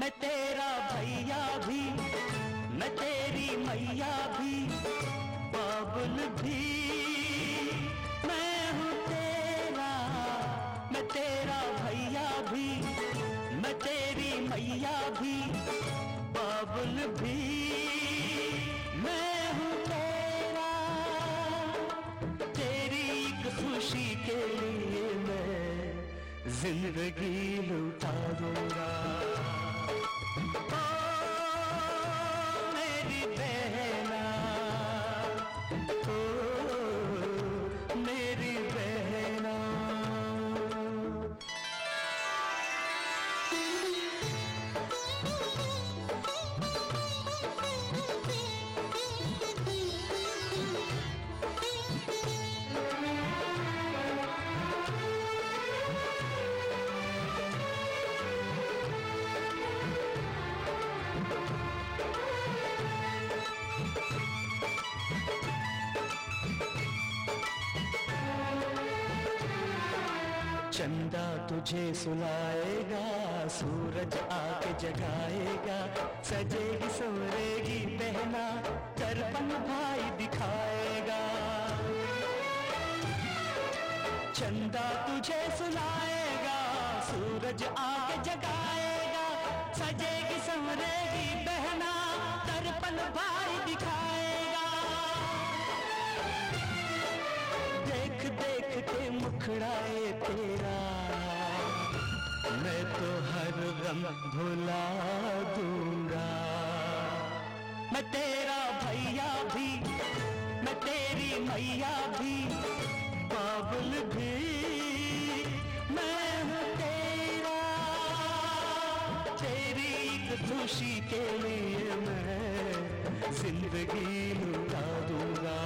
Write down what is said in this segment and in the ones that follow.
मैं तेरा भैया भी, मैं तेरी मैया भी, बाबुल भी मैं हूँ तेरा। मैं तेरा भैया भी, मैं तेरी मैया भी, बाबुल भी मैं हूँ तेरा। तेरी एक खुशी के लिए मैं जिंदगी लुटा दूंगा। चंदा तुझे सुलाएगा, सूरज आके जगाएगा, सजेगी संवरेगी बहना, दर्पण भाई दिखाएगा। चंदा तुझे सुलाएगा, सूरज आके जगाएगा, सजेगी संवरेगी बहना, दर्पण भाई दिखाएगा। देख देख के मुखड़ाए तेरा, मैं तो हर गम भुला दूंगा। मैं तेरा भैया भी, मैं तेरी मैया भी, बाबुल भी मैं हूँ तेरा। तेरी एक खुशी के लिए मैं जिंदगी लुटा दूंगा।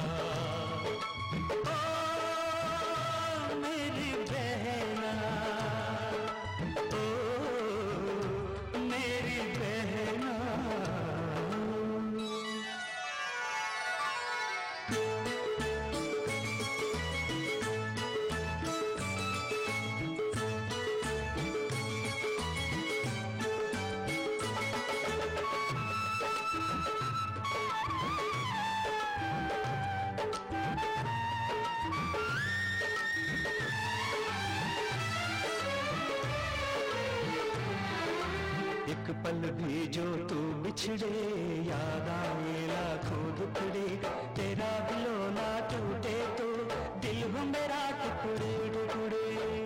एक पल भी जो तू बिछड़े, याद आए लाखों दुखड़े, तेरा बिलोना टूटे तो दिल हो मेरा टुकड़े टुकड़े।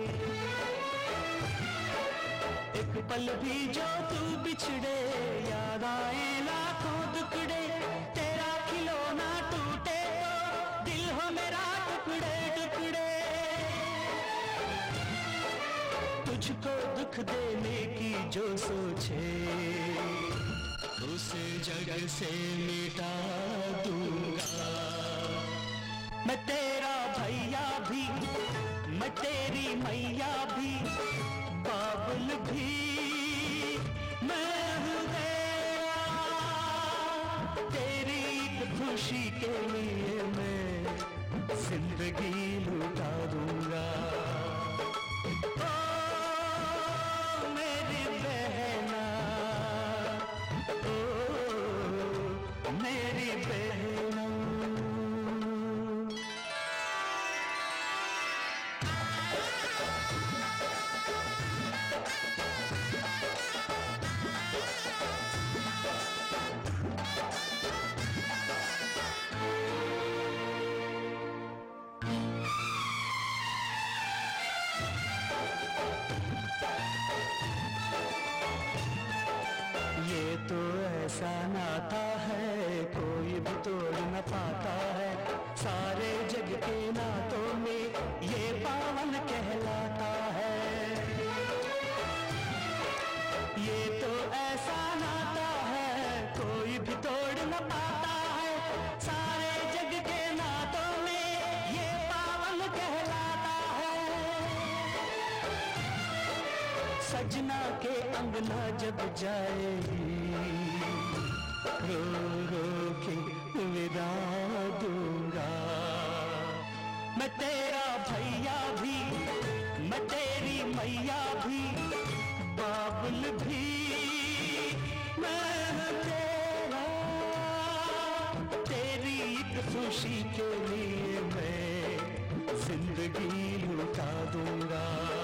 एक पल भी जो तू बिछड़े, याद आए लाखों दुखड़े, तेरा खिलौना टूटे तो दिल हो मेरा टुकड़े टुकड़े। तुझको दुख देने की जो सोचे, उसे जग से मिटा दूंगा। मैं तेरा भैया भी, मैं तेरी मैया भी, बाबुल भी मैं हूँ तेरा। तेरी एक खुशी के लिए मैं जिंदगी लुटा दूंगा। ये तो ऐसा नाता है कोई भी तोड़ न पाता है, सारे जग के नातों में ये पावन कहलाता है। ये तो ऐसा नाता है कोई भी तोड़ न पाता है, सारे जग के नातों में ये पावन कहलाता है। सजना के अंगना जब जाएगी, रो रो के विदा दूंगा। मैं तेरा भैया भी, मैं तेरी मैया भी, बाबुल भी खुशी के लिए मैं जिंदगी लुटा दूंगा।